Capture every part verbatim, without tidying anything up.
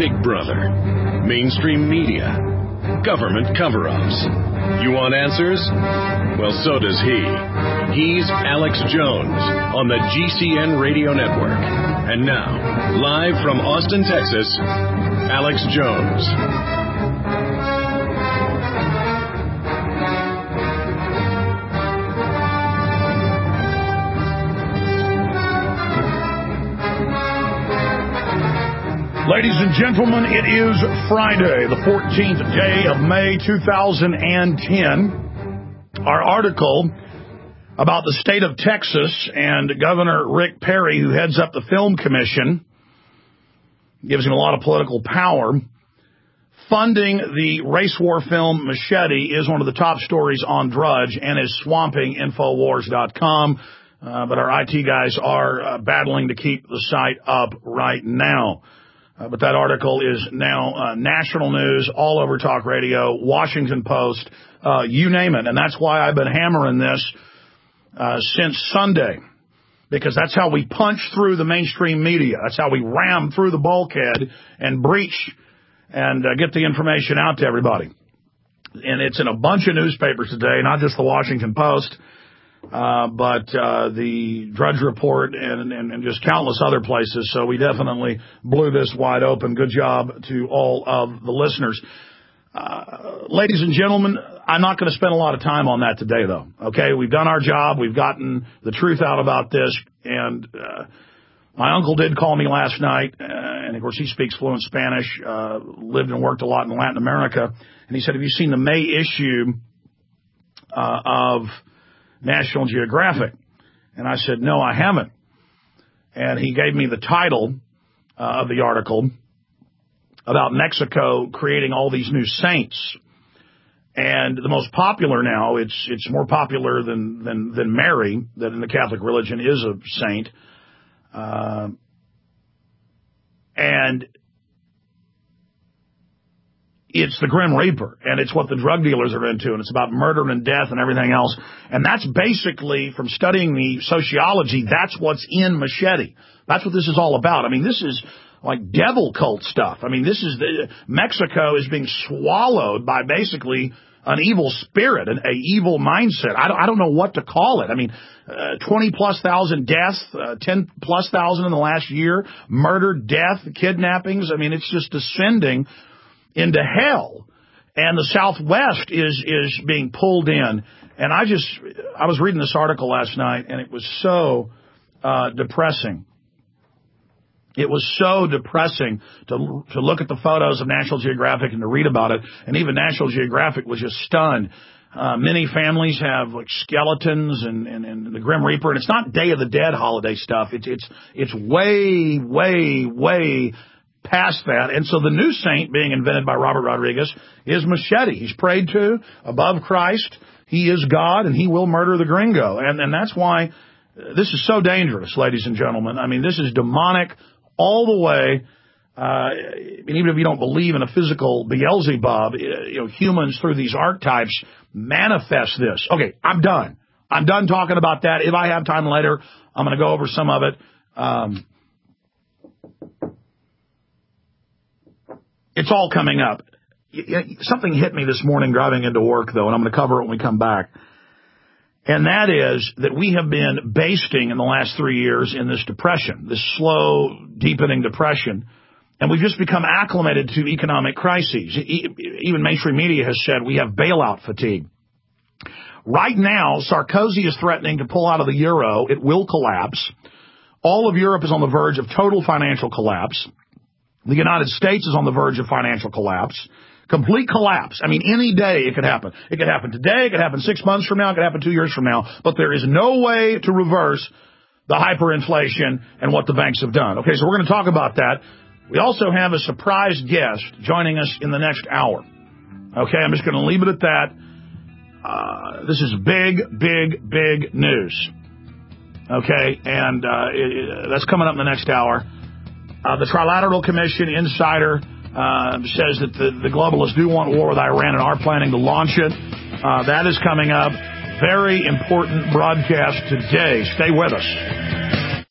Big Brother, mainstream media, government cover-ups. You want answers? Well, so does he. He's Alex Jones on the G C N Radio Network. And now, live from Austin, Texas, Alex Jones. Ladies and gentlemen, it is Friday, the fourteenth day of May, two thousand ten. Our article about the state of Texas and Governor Rick Perry, who heads up the Film Commission, gives him a lot of political power. Funding the race war film Machete is one of the top stories on Drudge and is swamping Infowars dot com. Uh, but our I T guys are uh, battling to keep the site up right now. Uh, but that article is now uh, national news, all over talk radio, Washington Post, uh, you name it. And that's why I've been hammering this uh, since Sunday, because that's how we punch through the mainstream media. That's how we ram through the bulkhead and breach and uh, get the information out to everybody. And it's in a bunch of newspapers today, not just the Washington Post, Uh, but uh, the Drudge Report and, and, and just countless other places. So we definitely blew this wide open. Good job to all of the listeners. Uh, ladies and gentlemen, I'm not going to spend a lot of time on that today, though. Okay, we've done our job. We've gotten the truth out about this. And uh, my uncle did call me last night. Uh, and, of course, he speaks fluent Spanish, uh, lived and worked a lot in Latin America. And he said, have you seen the May issue uh, of National Geographic? And I said, no, I haven't. And he gave me the title uh, of the article about Mexico creating all these new saints. And the most popular now, it's it's more popular than, than, than Mary, that in the Catholic religion is a saint. Uh, and it's the Grim Reaper, and it's what the drug dealers are into, and it's about murder and death and everything else. And that's basically, from studying the sociology, that's what's in Machete. That's what this is all about. I mean, this is like devil cult stuff. I mean, this is the, Mexico is being swallowed by basically an evil spirit, an a evil mindset. I don't, I don't know what to call it. I mean, uh, twenty plus thousand deaths, uh, ten plus thousand in the last year, murder, death, kidnappings. I mean, it's just descending into hell, and the Southwest is is being pulled in. And I just, I was reading this article last night, and it was so uh, depressing. It was so depressing to to look at the photos of National Geographic and to read about it. And even National Geographic was just stunned. Uh, many families have like skeletons and, and, and the Grim Reaper, and it's not Day of the Dead holiday stuff. It's it's it's way, way, way past that. And so the new saint being invented by Robert Rodriguez is Machete. He's prayed to above Christ. He is God, and he will murder the gringo. And, and that's why this is so dangerous, ladies and gentlemen. I mean, this is demonic all the way. Uh, and even if you don't believe in a physical Beelzebub, you know, humans through these archetypes manifest this. Okay, I'm done. I'm done talking about that. If I have time later, I'm going to go over some of it. Um, It's all coming up. Something hit me this morning driving into work, though, and I'm going to cover it when we come back. And that is that we have been basting in the last three years in this depression, this slow, deepening depression. And we've just become acclimated to economic crises. Even mainstream media has said we have bailout fatigue. Right now, Sarkozy is threatening to pull out of the euro. It will collapse. All of Europe is on the verge of total financial collapse. The United States is on the verge of financial collapse, complete collapse. I mean, any day it could happen. It could happen today. It could happen six months from now. It could happen two years from now. But there is no way to reverse the hyperinflation and what the banks have done. Okay, so we're going to talk about that. We also have a surprise guest joining us in the next hour. Okay, I'm just going to leave it at that. Uh, this is big, big, big news. Okay, and uh, it, that's coming up in the next hour. Uh, the Trilateral Commission insider uh, says that the, the globalists do want war with Iran and are planning to launch it. Uh, that is coming up. Very important broadcast today. Stay with us.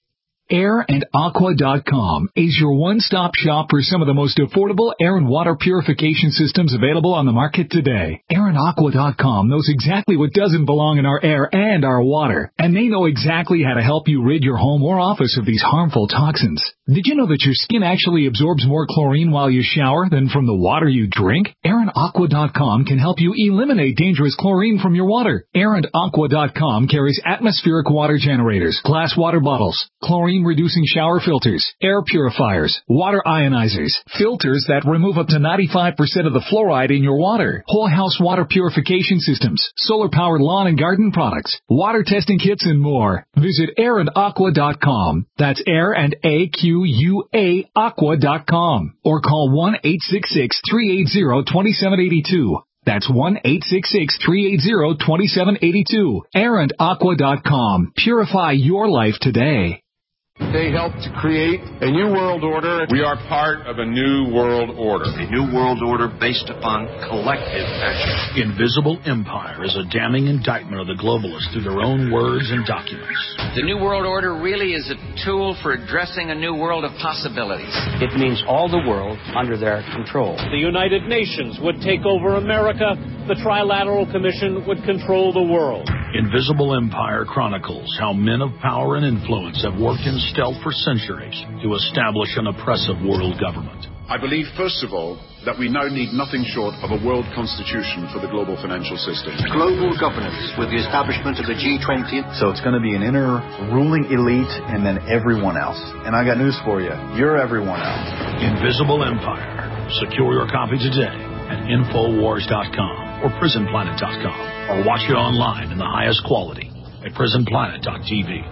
air and aqua dot com is your one-stop shop for some of the most affordable air and water purification systems available on the market today. air and aqua dot com knows exactly what doesn't belong in our air and our water, and they know exactly how to help you rid your home or office of these harmful toxins. Did you know that your skin actually absorbs more chlorine while you shower than from the water you drink? air and aqua dot com can help you eliminate dangerous chlorine from your water. air and aqua dot com carries atmospheric water generators, glass water bottles, chlorine-reducing shower filters, air purifiers, water ionizers, filters that remove up to ninety-five percent of the fluoride in your water, whole house water purification systems, solar-powered lawn and garden products, water testing kits, and more. Visit air and aqua dot com. That's air and A Q U A aqua dot com. Or call one eight six six, three eight zero, two seven eight two. That's one eight six six, three eight zero, two seven eight two. air and aqua dot com. Purify your life today. They helped to create a new world order. We are part of a new world order. A new world order based upon collective action. Invisible Empire is a damning indictment of the globalists through their own words and documents. The new world order really is a tool for addressing a new world of possibilities. It means all the world under their control. The United Nations would take over America. The Trilateral Commission would control the world. Invisible Empire chronicles how men of power and influence have worked in stealth for centuries to establish an oppressive world government. I believe, first of all, that we now need nothing short of a world constitution for the global financial system. Global governance with the establishment of the G twenty. So it's going to be an inner ruling elite and then everyone else. And I got news for you. You're everyone else. Invisible Empire. Secure your copy today at infowars dot com or prison planet dot com, or watch it online in the highest quality at prison planet dot t v.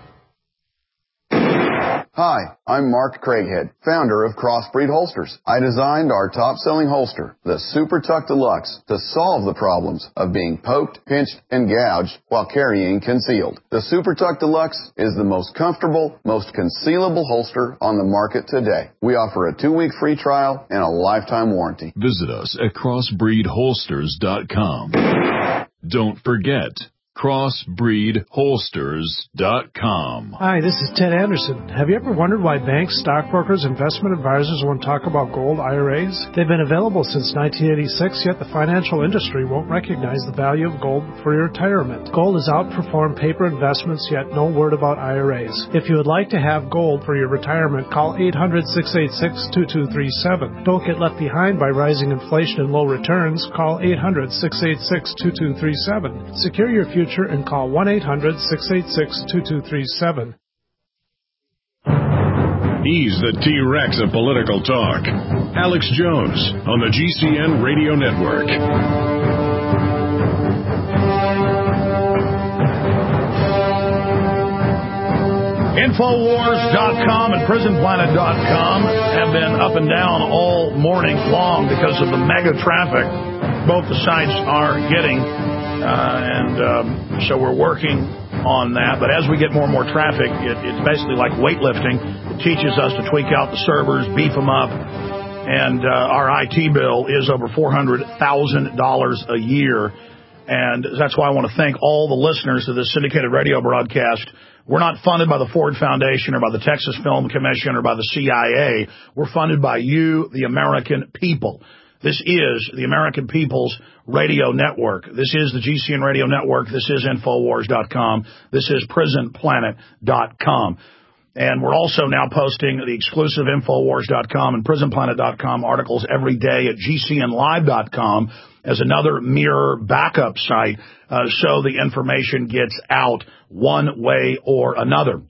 Hi, I'm Mark Craighead, founder of Crossbreed Holsters. I designed our top-selling holster, the Super Tuck Deluxe, to solve the problems of being poked, pinched, and gouged while carrying concealed. The Super Tuck Deluxe is the most comfortable, most concealable holster on the market today. We offer a two-week free trial and a lifetime warranty. Visit us at crossbreed holsters dot com. Don't forget, crossbreed holsters dot com. Hi, this is Ted Anderson. Have you ever wondered why banks, stockbrokers, investment advisors won't talk about gold I R As? They've been available since nineteen eighty-six, yet the financial industry won't recognize the value of gold for your retirement. Gold has outperformed paper investments, yet no word about I R As. If you would like to have gold for your retirement, call eight hundred, six eight six, two two three seven. Don't get left behind by rising inflation and low returns. Call eight hundred, six eight six, two two three seven. Secure your future and call one eight hundred, six eight six, two two three seven. He's the T-Rex of political talk. Alex Jones on the G C N Radio Network. Infowars dot com and prison planet dot com have been up and down all morning long because of the mega traffic both the sites are getting. Uh, and um, so we're working on that. But as we get more and more traffic, it, it's basically like weightlifting. It teaches us to tweak out the servers, beef them up, and uh, our I T bill is over four hundred thousand dollars a year. And that's why I want to thank all the listeners to this syndicated radio broadcast. We're not funded by the Ford Foundation or by the Texas Film Commission or by the C I A. We're funded by you, the American people. This is the American People's Radio Network. This is the G C N Radio Network. This is infowars dot com. This is prison planet dot com. And we're also now posting the exclusive infowars dot com and prison planet dot com articles every day at G C N live dot com as another mirror backup site, uh, so the information gets out one way or another.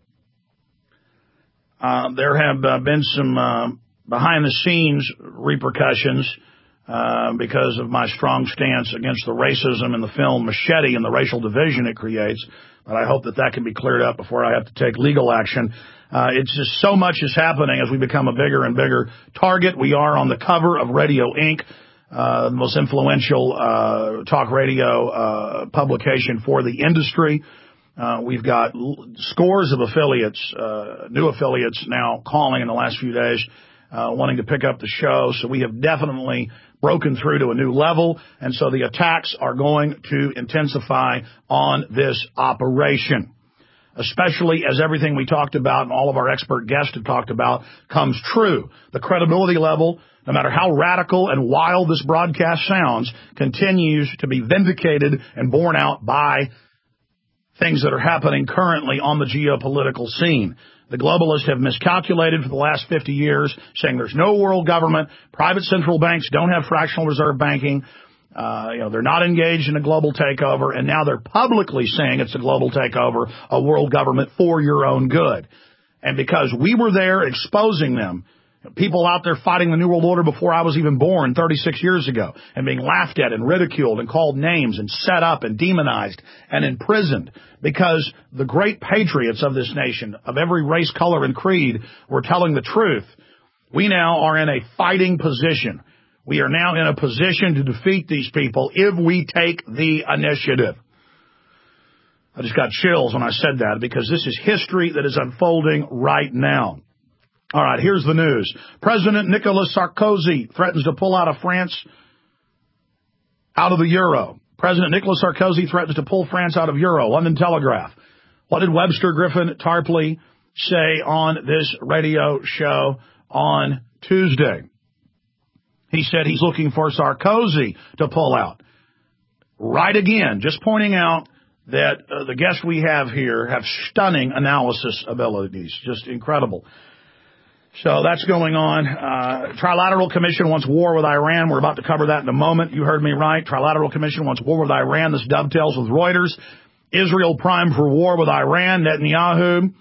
Uh, there have uh, been some uh, behind-the-scenes repercussions Uh, because of my strong stance against the racism in the film Machete and the racial division it creates. But I hope that that can be cleared up before I have to take legal action. Uh, it's just so much is happening as we become a bigger and bigger target. We are on the cover of Radio Incorporated, uh, the most influential uh, talk radio uh, publication for the industry. Uh, we've got scores of affiliates, uh, new affiliates now calling in the last few days, uh, wanting to pick up the show. So we have definitely broken through to a new level, and so the attacks are going to intensify on this operation. especially as everything we talked about and all of our expert guests have talked about comes true. The credibility level, no matter how radical and wild this broadcast sounds, continues to be vindicated and borne out by things that are happening currently on the geopolitical scene. The globalists have miscalculated for the last fifty years, saying there's no world government, private central banks don't have fractional reserve banking, uh, you know, they're not engaged in a global takeover, and now they're publicly saying it's a global takeover, a world government for your own good. And because we were there exposing them, people out there fighting the New World Order before I was even born thirty-six years ago, and being laughed at and ridiculed and called names and set up and demonized and imprisoned because the great patriots of this nation, of every race, color, and creed, were telling the truth. We now are in a fighting position. We are now in a position to defeat these people if we take the initiative. I just got chills when I said that because this is history that is unfolding right now. All right, here's the news. President Nicolas Sarkozy threatens to pull out of France out of the euro. President Nicolas Sarkozy threatens to pull France out of euro. London Telegraph. What did Webster Griffin Tarpley say on this radio show on Tuesday? He said he's looking for Sarkozy to pull out. Right again, just pointing out that uh, the guests we have here have stunning analysis abilities. Just incredible. So that's going on. Uh, Trilateral Commission wants war with Iran. We're about to cover that in a moment. You heard me right. Trilateral Commission wants war with Iran. This dovetails with Reuters. Israel primed for war with Iran. Netanyahu.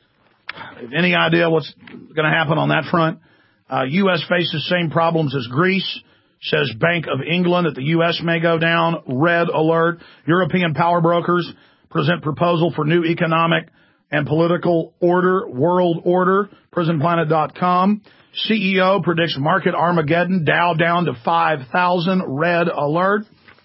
Any idea what's going to happen on that front? Uh, U S faces same problems as Greece, says Bank of England, that the U S may go down. Red alert. European power brokers present proposal for new economic and political order, world order, prison planet dot com. C E O predicts market Armageddon, Dow down to five thousand, red alert.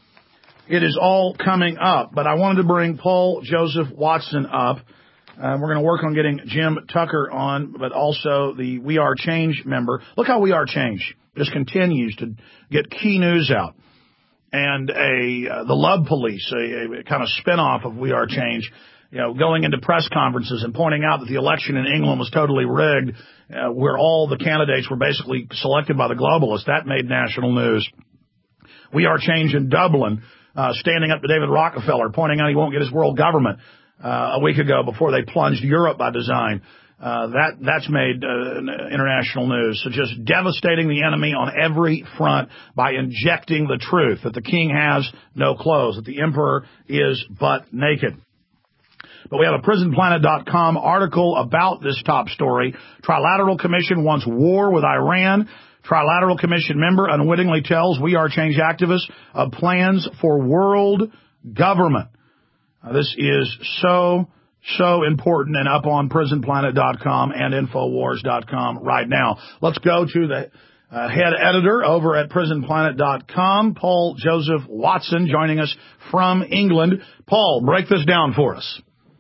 It is all coming up, but I wanted to bring Paul Joseph Watson up. Uh, we're going to work on getting Jim Tucker on, but also the We Are Change member. Look how We Are Change just continues to get key news out. And a uh, the Love Police, a, a kind of spinoff of We Are Change, you know, going into press conferences and pointing out that the election in England was totally rigged, uh, where all the candidates were basically selected by the globalists. That made national news. We Are Change in Dublin, uh, standing up to David Rockefeller, pointing out he won't get his world government uh, a week ago before they plunged Europe by design. Uh, that that's made uh, international news. So just devastating the enemy on every front by injecting the truth that the king has no clothes, that the emperor is butt naked. But we have a prison planet dot com article about this top story. Trilateral Commission wants war with Iran. Trilateral Commission member unwittingly tells We Are Change activists of plans for world government. Uh, this is so, so important and up on prison planet dot com and infowars dot com right now. Let's go to the uh, head editor over at prison planet dot com, Paul Joseph Watson, joining us from England. Paul, break this down for us.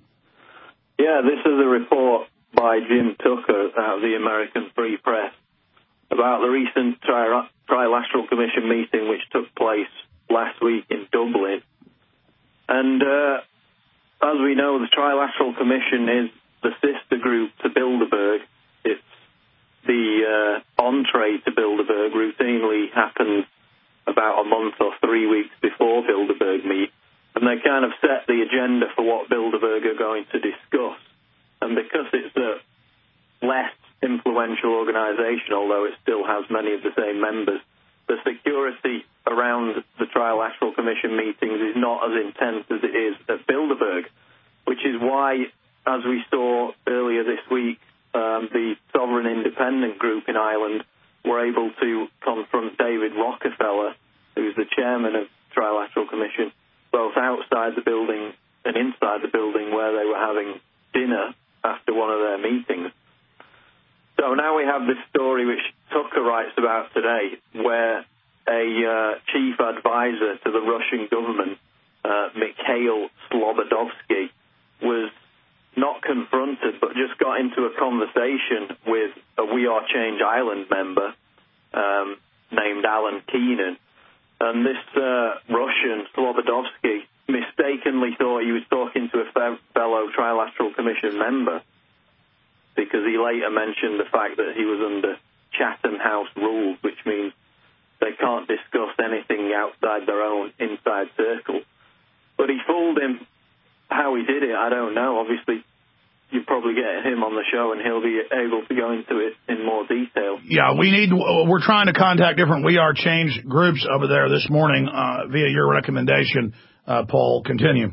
Yeah, this is a report by Jim Tucker out of the American Free Press about the recent tri- Trilateral Commission meeting which took place last week in Dublin. And uh, as we know, the Trilateral Commission is the sister group to Bilderberg. It's the uh, entree to Bilderberg, routinely happens about a month or three weeks before Bilderberg meet. And they kind of set the agenda for what Bilderberg are going to discuss. And because it's a less influential organisation, although it still has many of the same members, the security around the Trilateral Commission meetings is not as intense as it is at Bilderberg, which is why, as we saw earlier this week, um, the Sovereign Independent Group in Ireland were able to confront David Rockefeller, who's the chairman of the Trilateral Commission, both outside the building and inside the building where they were having dinner after one of their meetings. So now we have this story which Tucker writes about today, where a uh, chief advisor to the Russian government, uh, Mikhail Slobodovsky, was not confronted but just got into a conversation with a We Are Change Ireland member um, named Alan Keenan. And this uh, Russian, Slobodovsky, mistakenly thought he was talking to a fellow Trilateral Commission member, because he later mentioned the fact that he was under Chatham House rules, which means they can't discuss anything outside their own inside circle. But he fooled him. How he did it, I don't know. Obviously, you probably get him on the show and he'll be able to go into it in more detail. Yeah, we need, we're trying to contact different We Are Change groups over there this morning uh, via your recommendation, uh, Paul. Continue.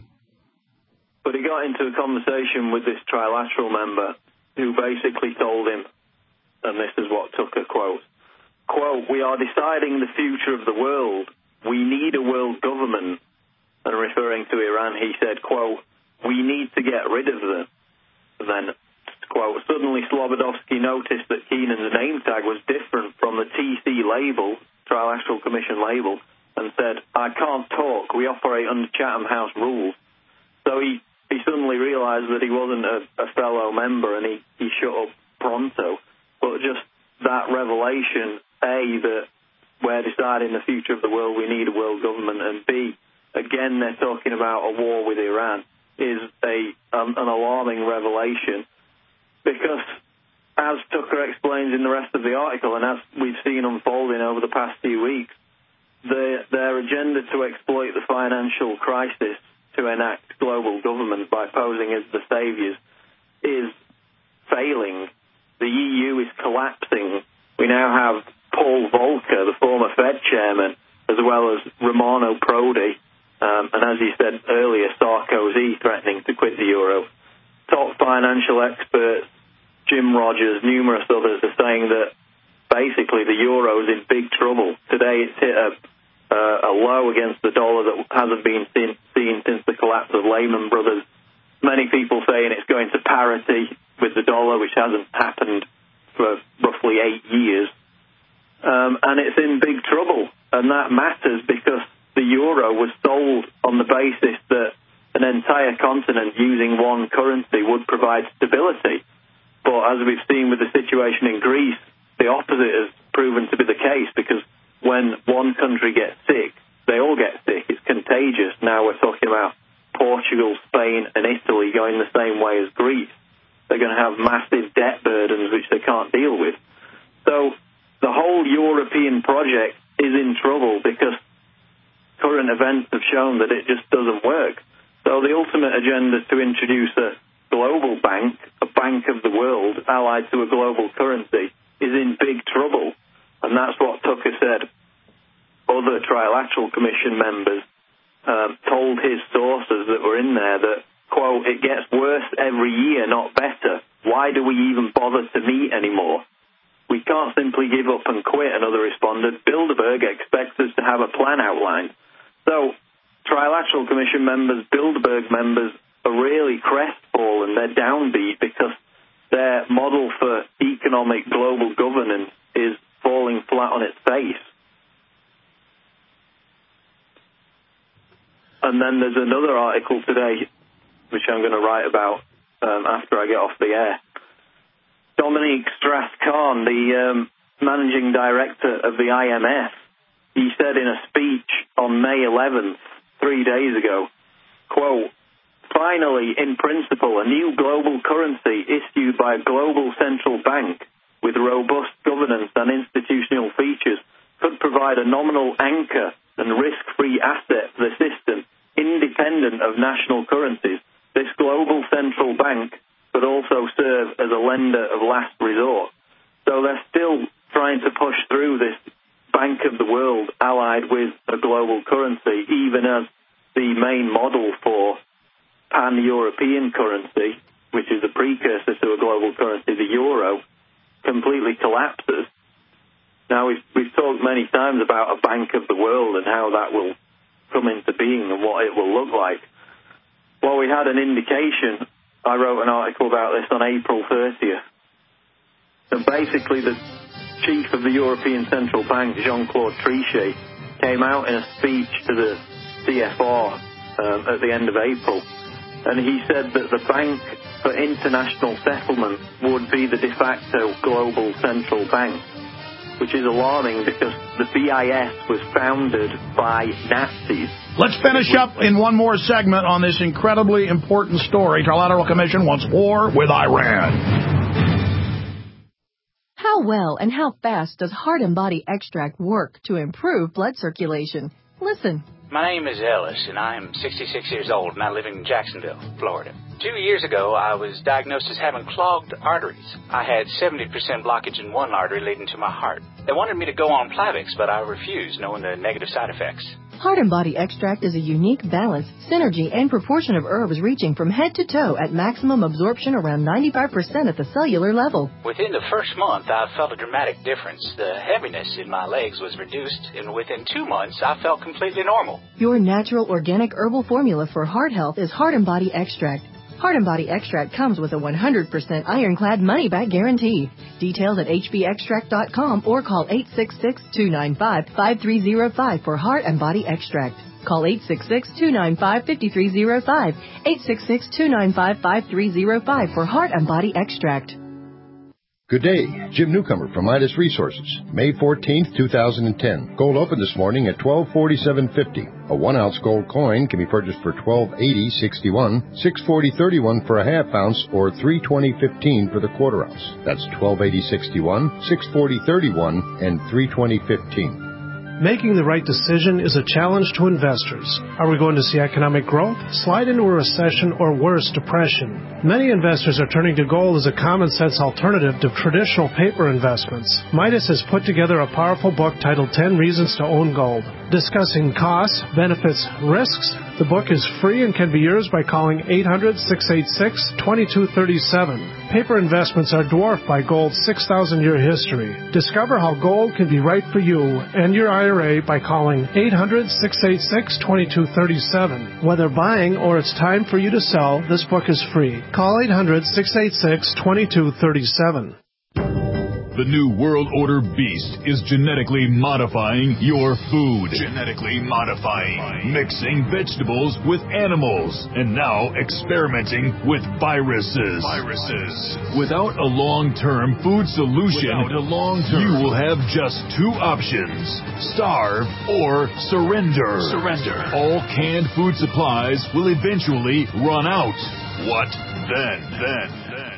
But he got into a conversation with this Trilateral member who basically told him, and this is what Tucker quotes, quote, "We are deciding the future of the world. We need a world government." And referring to Iran, he said, quote, "We need to get rid of them." And then, quote, "Suddenly Slobodowski noticed that Keenan's name tag was different from the T C label, Trilateral Commission label, and said, 'I can't talk. We operate under Chatham House rules.' So he, he suddenly realized that he wasn't a, a fellow member, and he, he shut up pronto. But just that revelation, A, that we're deciding the future of the world, we need a world government, and B, again, they're talking about a war with Iran, is a um, an alarming revelation, because as Tucker explains in the rest of the article, and as we've seen unfolding over the past few weeks, the, their agenda to exploit the financial crisis to enact global government by posing as the saviors is failing. The E U is collapsing. We now have Paul Volcker, the former Fed chairman, as well as Romano Prodi, Um, and as you said earlier, Sarkozy threatening to quit the euro. Top financial experts, Jim Rogers, numerous others, are saying that basically the euro is in big trouble. Today it's hit a, uh, a low against the dollar that hasn't been seen, seen since the collapse of Lehman Brothers. Many people saying it's going to parity with the dollar, which hasn't happened for roughly eight years. Um, and it's in big trouble. And that matters because the euro was sold on the basis that an entire continent using one currency would provide stability. But as we've seen with the situation in Greece, the opposite has proven to be the case, because when one country gets sick, they all get sick. It's contagious. Now we're talking about Portugal, Spain, and Italy going the same way as Greece. They're going to have massive debt burdens which they can't deal with. So the whole European project is in trouble because current events have shown that it just doesn't work. So the ultimate agenda to introduce a global bank, a bank of the world, allied to a global currency, is in big trouble. And that's what Tucker said. Other Trilateral Commission members um, told his sources that were in there that, quote, "It gets worse every year, not better. Why do we even bother to meet anymore? We can't simply give up and quit," another responded. "Bilderberg expects us to have a plan outlined." So Trilateral Commission members, Bilderberg members, are really crestfallen. They're downbeat because their model for economic global governance is falling flat on its face. And then there's another article today, which I'm going to write about um, after I get off the air. Dominique Strauss-Kahn, the um, managing director of the I M F, he said in a speech on May eleventh, three days ago, quote, "Finally, in principle, a new global currency issued by a global central bank with robust governance and institutional features could provide a nominal anchor and risk-free asset for the system, independent of national currencies. This global central bank could also serve as a lender of last resort." So they're still trying to push through this Bank of the World allied with a global currency, even as the main model for pan-European currency, which is a precursor to a global currency, the euro, completely collapses. Now, we've, we've talked many times about a Bank of the World and how that will come into being and what it will look like. Well, we had an indication. I wrote an article about this on April thirtieth. And basically, the chief of the European Central Bank, Jean-Claude Trichet, came out in a speech to the C F R um, at the end of April, and he said that the Bank for International Settlement would be the de facto global central bank, which is alarming because the B I S was founded by Nazis. Let's finish up in one more segment on this incredibly important story. Trilateral Commission wants war with Iran. How well and how fast does Heart and Body Extract work to improve blood circulation? Listen. My name is Ellis, and I am sixty-six years old, and I live in Jacksonville, Florida. Two years ago, I was diagnosed as having clogged arteries. I had seventy percent blockage in one artery leading to my heart. They wanted me to go on Plavix, but I refused, knowing the negative side effects. Heart and Body Extract is a unique balance, synergy, and proportion of herbs reaching from head to toe at maximum absorption around ninety-five percent at the cellular level. Within the first month, I felt a dramatic difference. The heaviness in my legs was reduced, and within two months, I felt completely normal. Your natural organic herbal formula for heart health is Heart and Body Extract. Heart and Body Extract comes with a one hundred percent ironclad money-back guarantee. Details at h b extract dot com or call eight six six, two nine five, five three zero five for Heart and Body Extract. Call eight six six, two nine five, five three zero five, eight six six, two nine five, five three zero five for Heart and Body Extract. Good day, Jim Newcomer from Midas Resources. May fourteenth, two thousand ten. Gold opened this morning at twelve forty-seven fifty. A one-ounce gold coin can be purchased for twelve eighty sixty-one, six forty thirty-one for a half ounce, or three twenty fifteen for the quarter ounce. That's twelve eighty sixty-one, six forty thirty-one, and three twenty fifteen. Making the right decision is a challenge to investors. Are we going to see economic growth, slide into a recession, or worse, depression? Many investors are turning to gold as a common-sense alternative to traditional paper investments. Midas has put together a powerful book titled ten Reasons to Own Gold. Discussing costs, benefits, risks, the book is free and can be yours by calling eight hundred, six eight six, two two three seven. Paper investments are dwarfed by gold's six thousand year history. Discover how gold can be right for you and your I R A by calling eight hundred, six eight six, two two three seven. Whether buying or it's time for you to sell, this book is free. Call eight hundred, six eight six, two two three seven. The new World Order beast is genetically modifying your food. Genetically modifying. Mixing vegetables with animals. And now experimenting with viruses. Viruses. Without a long-term food solution, Without a long-term, you will have just two options. Starve or surrender. Surrender. All canned food supplies will eventually run out. What then? Then. Then.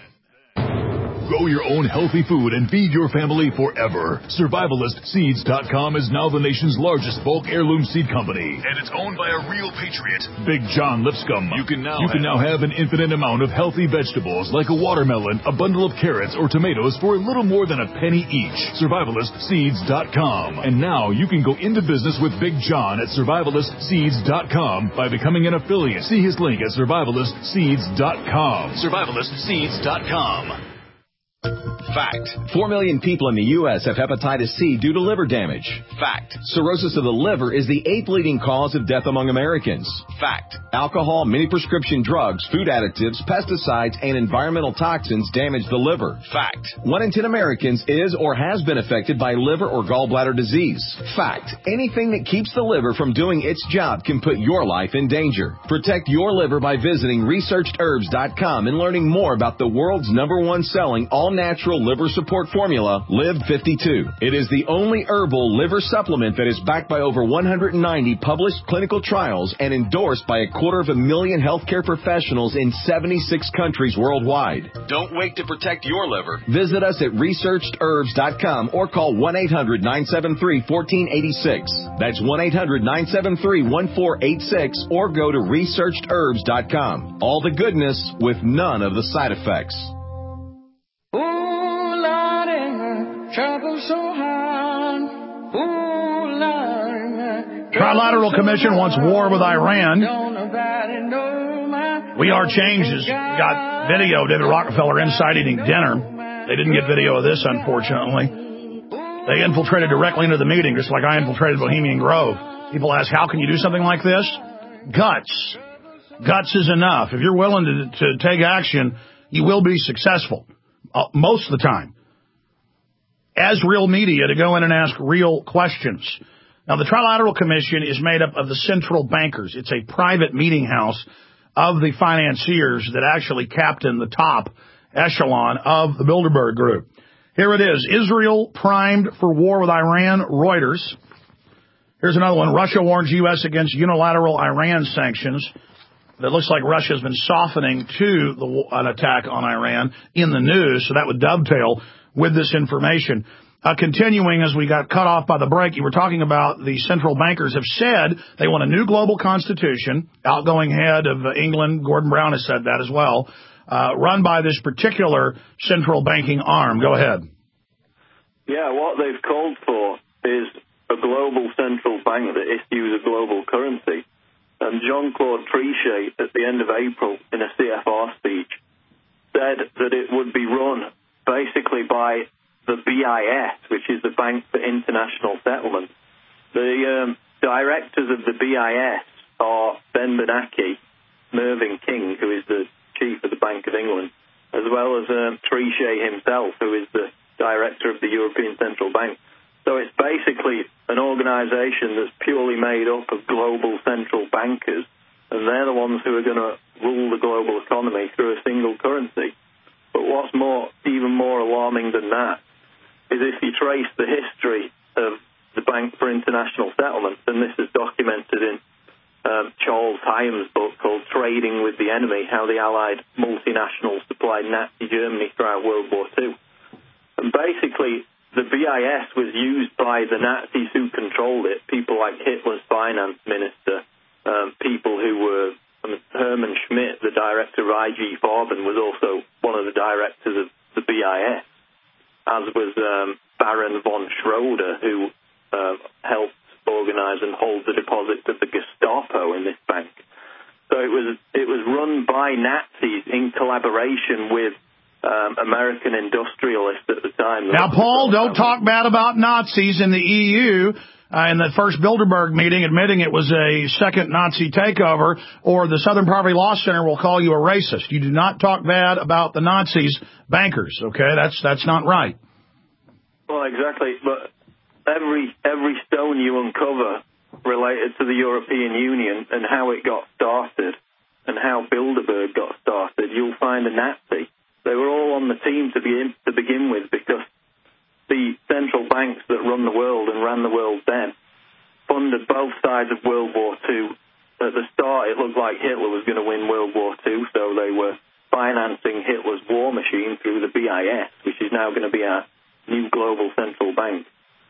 Grow your own healthy food and feed your family forever. Survivalist Seeds dot com is now the nation's largest bulk heirloom seed company, and it's owned by a real patriot, Big John Lipscomb. You can now you have, can now have an infinite amount of healthy vegetables like a watermelon, a bundle of carrots, or tomatoes for a little more than a penny each. Survivalist Seeds dot com. And now you can go into business with Big John at Survivalist Seeds dot com by becoming an affiliate. See his link at Survivalist Seeds dot com. Survivalist Seeds dot com. Fact. Four million people in the U S have hepatitis C due to liver damage. Fact. Cirrhosis of the liver is the eighth leading cause of death among Americans. Fact. Alcohol, many prescription drugs, food additives, pesticides, and environmental toxins damage the liver. Fact. One in ten Americans is or has been affected by liver or gallbladder disease. Fact. Anything that keeps the liver from doing its job can put your life in danger. Protect your liver by visiting researched herbs dot com and learning more about the world's number one selling all-natural liver support formula, Live fifty-two. It is the only herbal liver supplement that is backed by over one hundred ninety published clinical trials and endorsed by a quarter of a million healthcare professionals in seventy-six countries worldwide. Don't wait to protect your liver. Visit us at researched herbs dot com or call one eight hundred, nine seven three, one four eight six. That's one eight hundred, nine seven three, one four eight six or go to researched herbs dot com. All the goodness with none of the side effects. Trouble so hard. Ooh, Lord. Trilateral Commission wants war with Iran. We Are Changes got video of David Rockefeller inside eating dinner. They didn't get video of this, unfortunately. They infiltrated directly into the meeting, just like I infiltrated Bohemian Grove. People ask, how can you do something like this? Guts. Guts is enough. If you're willing to, to take action, you will be successful. Uh, most of the time. As real media to go in and ask real questions. Now, the Trilateral Commission is made up of the central bankers. It's a private meeting house of the financiers that actually captain the top echelon of the Bilderberg Group. Here it is. Israel primed for war with Iran, Reuters. Here's another one. Russia warns U S against unilateral Iran sanctions. It looks like Russia has been softening to the, an attack on Iran in the news, so that would dovetail with this information. Uh, continuing, as we got cut off by the break, you were talking about the central bankers have said they want a new global constitution. Outgoing head of England, Gordon Brown, has said that as well, uh, run by this particular central banking arm. Go ahead. Yeah, what they've called for is a global central bank that issues a global currency. And Jean-Claude Trichet, at the end of April, in a C F R speech, said that it would be run basically by the B I S, which is the Bank for International Settlement. The um, directors of the B I S are Ben Bernanke, Mervyn King, who is the chief of the Bank of England, as well as um, Trichet himself, who is the director of the European Central Bank. So it's basically an organisation that's purely made up of global central bankers, and they're the ones who are going to rule the global economy through a single currency. But what's more, even more alarming than that, is if you trace the history of the Bank for International Settlement, and this is documented in um, Charles Hyams' book called Trading with the Enemy, how the Allied multinationals supplied Nazi Germany throughout World War Two. And basically, the B I S was used by the Nazis who controlled it, people like Hitler's finance minister, um, people who were, um, Hermann Schmidt, the director of I G Farben, was also one of the directors of the B I S, as was um, Baron von Schroeder, who uh, helped organize and hold the deposits of the Gestapo in this bank. So it was, it was run by Nazis in collaboration with Um, American industrialists at the time. Now, Paul, don't talk bad about Nazis in the E U uh, in the first Bilderberg meeting, admitting it was a second Nazi takeover, or the Southern Poverty Law Center will call you a racist. You do not talk bad about the Nazis bankers, okay? That's that's not right. Well, exactly. But every every stone you uncover related to the European Union and how it got started and how Bilderberg got started, you'll find a Nazi. They were all on the team to begin, to begin with, because the central banks that run the world and ran the world then funded both sides of World War Two. At the start, it looked like Hitler was going to win World War Two, so they were financing Hitler's war machine through the B I S, which is now going to be our new global central bank.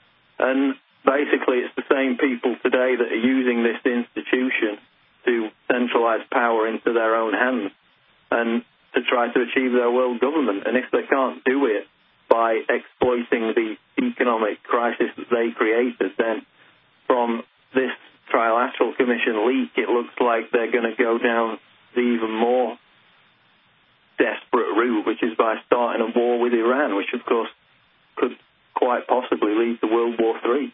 And basically, it's the same people today that are using this institution to centralize power into their own hands and to try to achieve their world government. And if they can't do it by exploiting the economic crisis that they created, then from this trilateral commission leak, it looks like they're going to go down the even more desperate route, which is by starting a war with Iran, which, of course, could quite possibly lead to World War Three.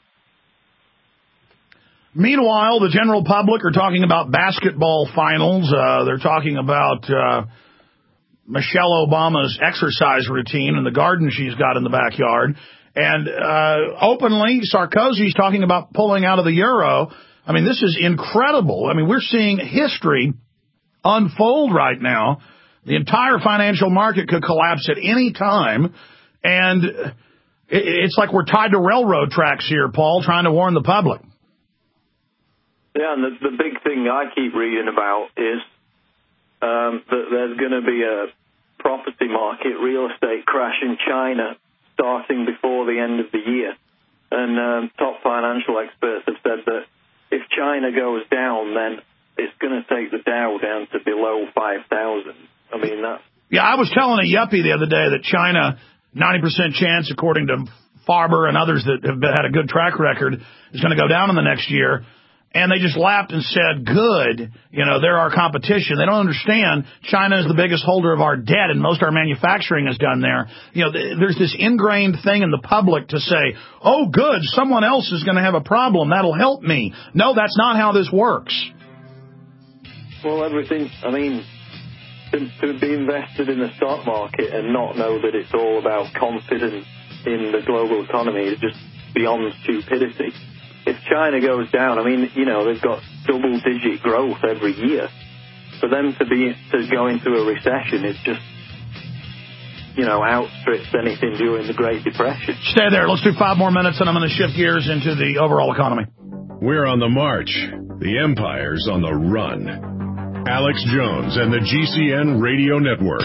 Meanwhile, the general public are talking about basketball finals. Uh, they're talking about Uh, Michelle Obama's exercise routine and the garden she's got in the backyard. And uh, openly, Sarkozy's talking about pulling out of the euro. I mean, this is incredible. I mean, we're seeing history unfold right now. The entire financial market could collapse at any time. And it's like we're tied to railroad tracks here, Paul, trying to warn the public. Yeah, and the, the big thing I keep reading about is um, that there's going to be a property market, real estate crash in China starting before the end of the year. And um, top financial experts have said that if China goes down, then it's going to take the Dow down to below five thousand. I mean, that's... Yeah, I was telling a yuppie the other day that China, ninety percent chance, according to Farber and others that have had a good track record, is going to go down in the next year. And they just laughed and said, good, you know, they're our competition. They don't understand China is the biggest holder of our debt, and most of our manufacturing is done there. You know, th- there's this ingrained thing in the public to say, oh, good, someone else is going to have a problem. That'll help me. No, that's not how this works. Well, everything, I mean, to, to be invested in the stock market and not know that it's all about confidence in the global economy is just beyond stupidity. If China goes down, I mean, you know, they've got double-digit growth every year. For them to be to go into a recession is just, you know, outstripped anything during the Great Depression. Stay there. Let's do five more minutes, and I'm going to shift gears into the overall economy. We're on the march. The empire's on the run. Alex Jones and the G C N Radio Network.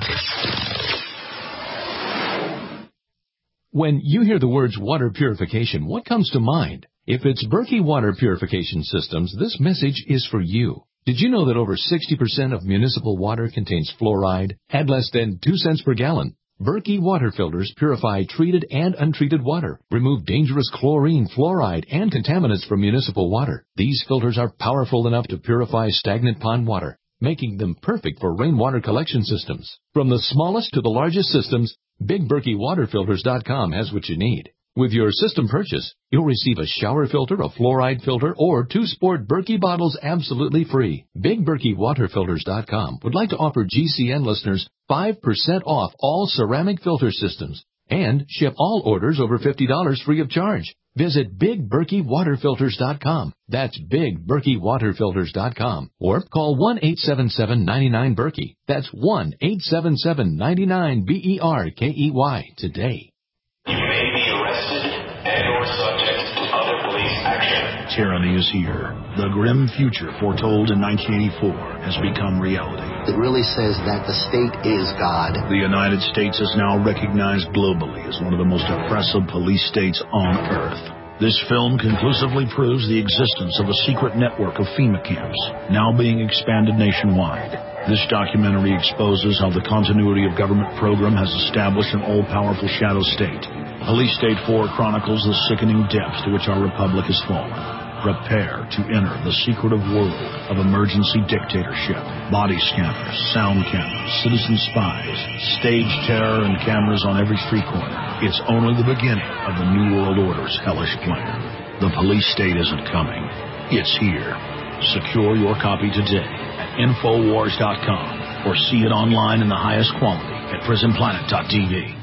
When you hear the words water purification, what comes to mind? If it's Berkey Water Purification Systems, this message is for you. Did you know that over sixty percent of municipal water contains fluoride at less than two cents per gallon? Berkey water filters purify treated and untreated water, remove dangerous chlorine, fluoride, and contaminants from municipal water. These filters are powerful enough to purify stagnant pond water, making them perfect for rainwater collection systems. From the smallest to the largest systems, Big Berkey Water Filters dot com has what you need. With your system purchase, you'll receive a shower filter, a fluoride filter, or two sport Berkey bottles absolutely free. Big Berkey Water Filters dot com would like to offer G C N listeners five percent off all ceramic filter systems and ship all orders over fifty dollars free of charge. Visit Big Berkey Water Filters dot com. That's Big Berkey Water Filters dot com. Or call one eight seven seven, nine nine, Berkey. That's one eight seven seven, nine nine, B E R K E Y today. You may be arrested and or subject to other police action. Tyranny is here. The grim future foretold in nineteen eighty-four has become reality. It really says that the state is God. The United States is now recognized globally as one of the most oppressive police states on earth. This film conclusively proves the existence of a secret network of FEMA camps, now being expanded nationwide. This documentary exposes how the continuity of government program has established an all-powerful shadow state. Police State four chronicles the sickening depths to which our republic has fallen. Prepare to enter the secretive world of emergency dictatorship. Body scanners, sound cameras, citizen spies, stage terror, and cameras on every street corner. It's only the beginning of the New World Order's hellish plan. The police state isn't coming. It's here. Secure your copy today at Infowars dot com or see it online in the highest quality at Prison Planet dot T V.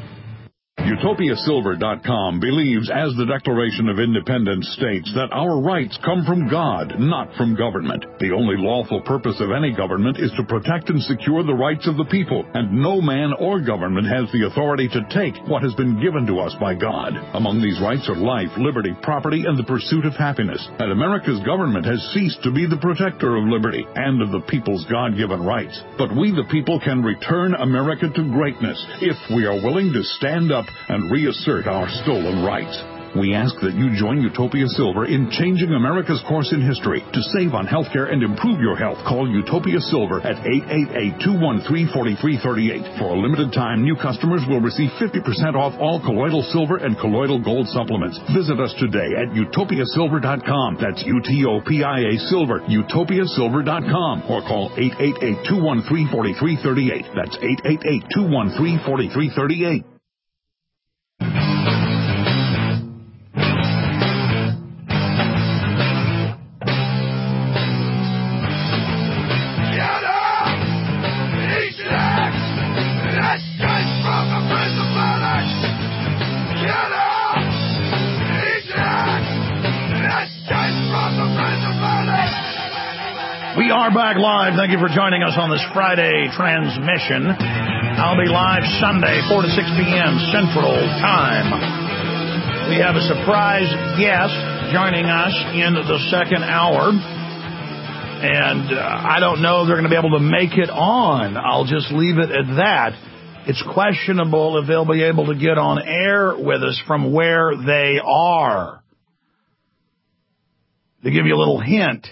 Utopia Silver dot com believes, as the Declaration of Independence states, that our rights come from God, not from government. The only lawful purpose of any government is to protect and secure the rights of the people, and no man or government has the authority to take what has been given to us by God. Among these rights are life, liberty, property, and the pursuit of happiness. And America's government has ceased to be the protector of liberty and of the people's God-given rights. But we, the people, can return America to greatness if we are willing to stand up and reassert our stolen rights. We ask that you join Utopia Silver in changing America's course in history. To save on healthcare and improve your health, call Utopia Silver at eight eight eight, two one three, four three three eight. For a limited time, new customers will receive fifty percent off all colloidal silver and colloidal gold supplements. Visit us today at Utopia Silver dot com. That's U T O P I A Silver, Utopia Silver dot com. Or call eight eight eight, two one three, four three three eight. That's eight eight eight, two one three, four three three eight. We are back live. Thank you for joining us on this Friday transmission. I'll be live Sunday, four to six p.m. Central Time. We have a surprise guest joining us in the second hour. And uh, I don't know if they're going to be able to make it on. I'll just leave it at that. It's questionable if they'll be able to get on air with us from where they are. To give you a little hint,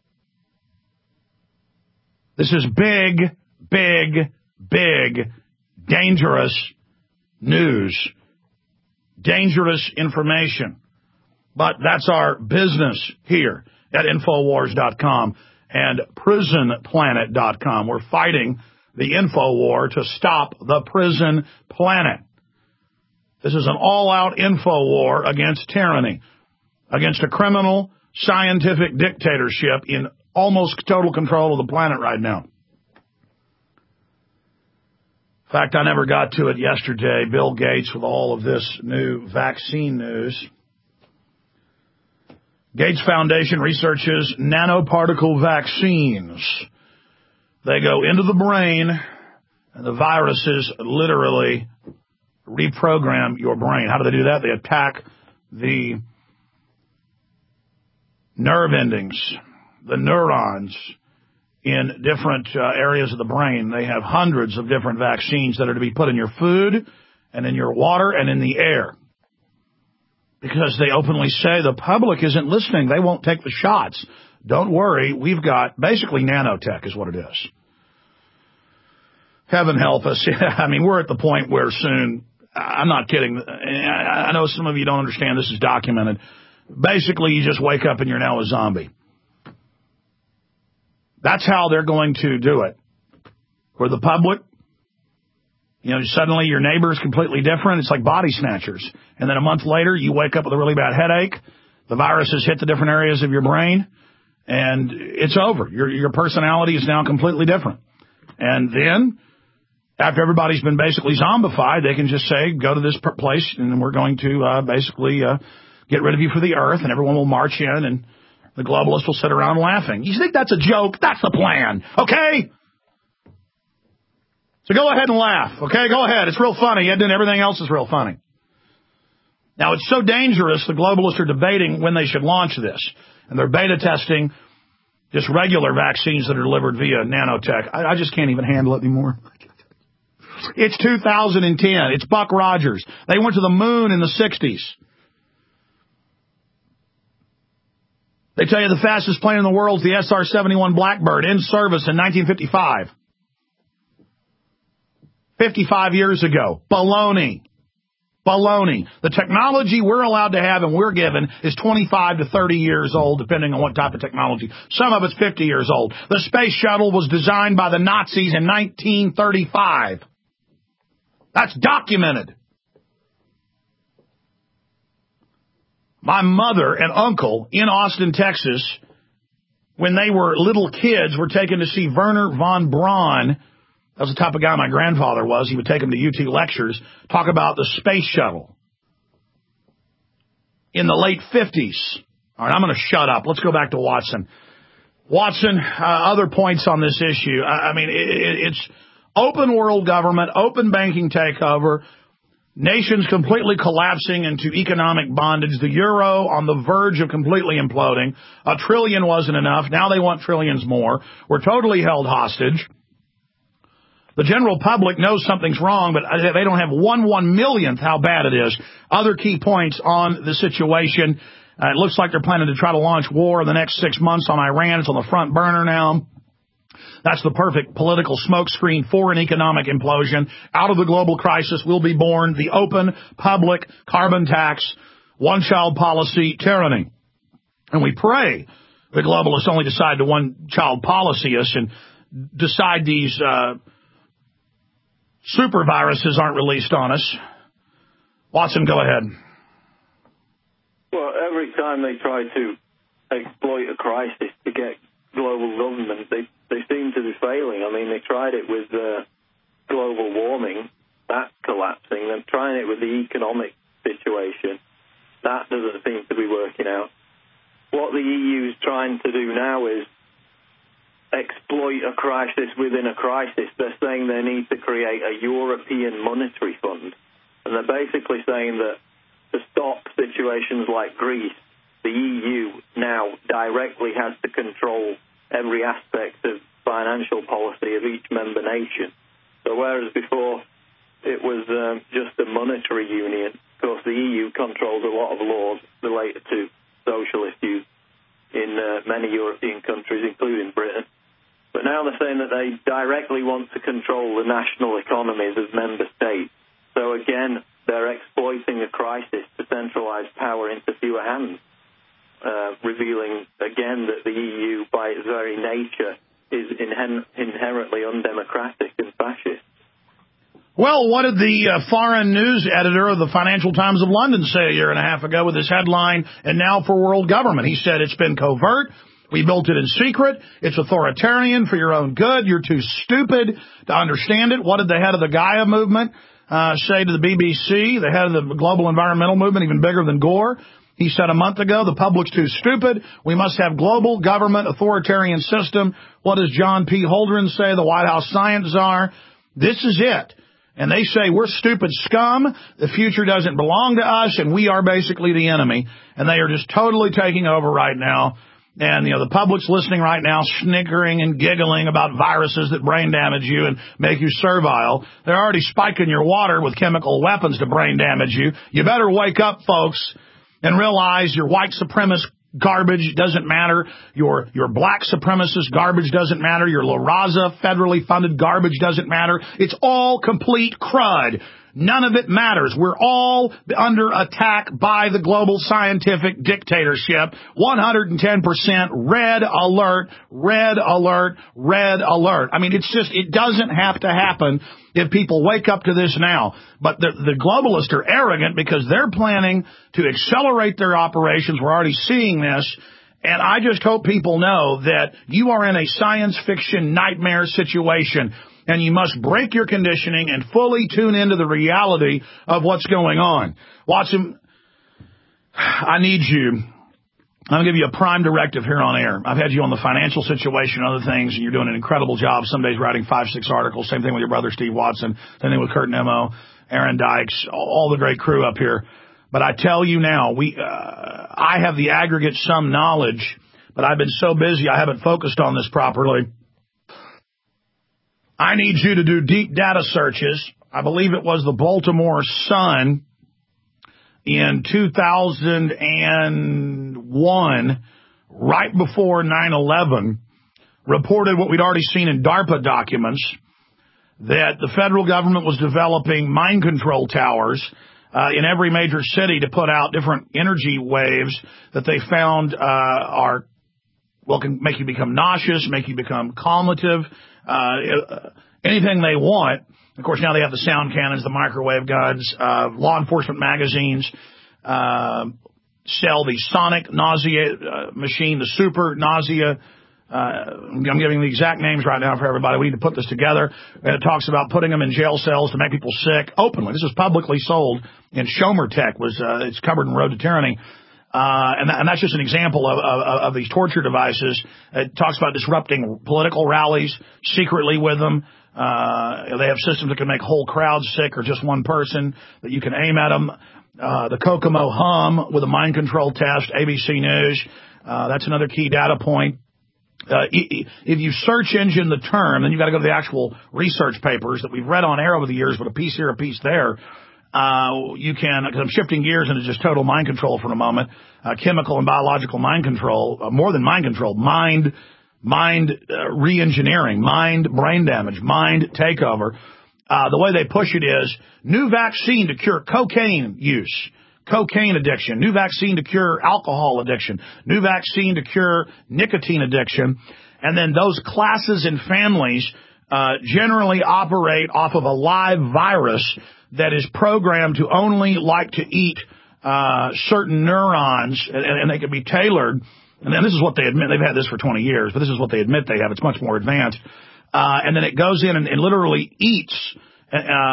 this is big, big, big, dangerous news. Dangerous information. But that's our business here at Infowars dot com and Prison Planet dot com. We're fighting the info war to stop the prison planet. This is an all-out info war against tyranny, against a criminal scientific dictatorship in almost total control of the planet right now. In fact, I never got to it yesterday. Bill Gates with all of this new vaccine news. Gates Foundation researches nanoparticle vaccines. They go into the brain, and the viruses literally reprogram your brain. How do they do that? They attack the nerve endings, the neurons in different uh, areas of the brain. They have hundreds of different vaccines that are to be put in your food and in your water and in the air. Because they openly say the public isn't listening. They won't take the shots. Don't worry. We've got basically nanotech is what it is. Heaven help us. I mean, we're at the point where soon, I'm not kidding. I know some of you don't understand. This is documented. Basically, you just wake up and you're now a zombie. That's how they're going to do it. For the public, you know, suddenly your neighbor is completely different. It's like body snatchers. And then a month later, you wake up with a really bad headache. The virus has hit the different areas of your brain, and it's over. Your your personality is now completely different. And then, after everybody's been basically zombified, they can just say, go to this place, and we're going to uh, basically uh, get rid of you for the earth, and everyone will march in, and the globalists will sit around laughing. You think that's a joke? That's the plan, okay? So go ahead and laugh, okay? Go ahead. It's real funny, and everything else is real funny. Now, it's so dangerous, the globalists are debating when they should launch this. And they're beta testing just regular vaccines that are delivered via nanotech. I, I just can't even handle it anymore. It's two thousand ten. It's Buck Rogers. They went to the moon in the sixties. They tell you the fastest plane in the world is the S R seventy-one Blackbird, in service in nineteen fifty-five. fifty-five years ago. Baloney. Baloney. The technology we're allowed to have and we're given is twenty-five to thirty years old, depending on what type of technology. Some of it's fifty years old. The space shuttle was designed by the Nazis in nineteen thirty-five. That's documented. My mother and uncle in Austin, Texas, when they were little kids, were taken to see Wernher von Braun. That was the type of guy my grandfather was. He would take them to U T lectures, talk about the space shuttle in the late fifties. All right, I'm going to shut up. Let's go back to Watson. Watson, uh, other points on this issue. I, I mean, it, it, it's open world government, open banking takeover, nations completely collapsing into economic bondage, the euro on the verge of completely imploding. A trillion wasn't enough. Now they want trillions more. We're totally held hostage. The general public knows something's wrong, but they don't have one one millionth how bad it is. Other key points on the situation. Uh, it looks like they're planning to try to launch war in the next six months on Iran. It's on the front burner now. That's the perfect political smokescreen for an economic implosion. Out of the global crisis will be born the open, public, carbon tax, one-child policy tyranny. And we pray the globalists only decide to one-child policy us and decide these uh, super viruses aren't released on us. Watson, go ahead. Well, every time they try to exploit a crisis to get global government, they they seem to be failing. I mean, they tried it with uh, global warming. That's collapsing. They're trying it with the economic situation. That doesn't seem to be working out. What the E U is trying to do now is exploit a crisis within a crisis. They're saying they need to create a European monetary fund. And they're basically saying that to stop situations like Greece, the E U now directly has to control every aspect of financial policy of each member nation. So whereas before it was um, just a monetary union, of course the E U controls a lot of laws related to social issues in uh, many European countries, including Britain. But now they're saying that they directly want to control the national economies of member states. So again, they're exploiting a crisis to centralize power into fewer hands. Uh, revealing again that the E U, by its very nature, is inher- inherently undemocratic and fascist. Well, what did the uh, foreign news editor of the Financial Times of London say a year and a half ago with his headline, "And now for world government"? He said it's been covert. We built it in secret. It's authoritarian for your own good. You're too stupid to understand it. What did the head of the Gaia movement uh, say to the B B C, the head of the global environmental movement, even bigger than Gore? He said a month ago, the public's too stupid. We must have global government authoritarian system. What does John P. Holdren say, the White House science czar? This is it. And they say we're stupid scum, the future doesn't belong to us, and we are basically the enemy. And they are just totally taking over right now. And, you know, the public's listening right now, snickering and giggling about viruses that brain damage you and make you servile. They're already spiking your water with chemical weapons to brain damage you. You better wake up, folks, and realize your white supremacist garbage doesn't matter. Your your black supremacist garbage doesn't matter. Your La Raza federally funded garbage doesn't matter. It's all complete crud. None of it matters. We're all under attack by the global scientific dictatorship. one hundred ten percent red alert, red alert, red alert. I mean, it's just, it doesn't have to happen if people wake up to this now. But the, the globalists are arrogant because they're planning to accelerate their operations. We're already seeing this. And I just hope people know that you are in a science fiction nightmare situation. And you must break your conditioning and fully tune into the reality of what's going on. Watson, I need you. I'm going to give you a prime directive here on air. I've had you on the financial situation and other things, and you're doing an incredible job. Some days writing five, six articles. Same thing with your brother, Steve Watson. Same thing with Kurt Nemo, Aaron Dykes, all the great crew up here. But I tell you now, we, uh, I have the aggregate sum knowledge, but I've been so busy I haven't focused on this properly. I need you to do deep data searches. I believe it was the Baltimore Sun in two thousand one, right before nine eleven, reported what we'd already seen in DARPA documents, that the federal government was developing mind control towers uh, in every major city to put out different energy waves that they found uh, are, well, can make you become nauseous, make you become calmative, Uh, anything they want. Of course, now they have the sound cannons, the microwave guns, uh, law enforcement magazines, uh, sell the sonic nausea uh, machine, the super nausea. Uh, I'm giving the exact names right now for everybody. We need to put this together. And it talks about putting them in jail cells to make people sick openly. This was publicly sold in Schomer Tech. Was, uh, it's covered in Road to Tyranny. Uh, and, that, and that's just an example of, of, of these torture devices. It talks about disrupting political rallies secretly with them. Uh, they have systems that can make whole crowds sick or just one person that you can aim at them. Uh, the Kokomo Hum with a mind control test, A B C News. Uh, that's another key data point. Uh, if you search engine the term, then you've got to go to the actual research papers that we've read on air over the years, but a piece here, a piece there. Uh, you can, because I'm shifting gears into just total mind control for a moment, uh, chemical and biological mind control, uh, more than mind control, mind, mind, uh, re-engineering, mind brain damage, mind takeover. Uh, the way they push it is new vaccine to cure cocaine use, cocaine addiction, new vaccine to cure alcohol addiction, new vaccine to cure nicotine addiction. And then those classes and families, uh, generally operate off of a live virus that is programmed to only like to eat uh certain neurons, and, and they can be tailored. And then this is what they admit. They've had this for twenty years, but this is what they admit they have. It's much more advanced. Uh and then it goes in and, and literally eats uh,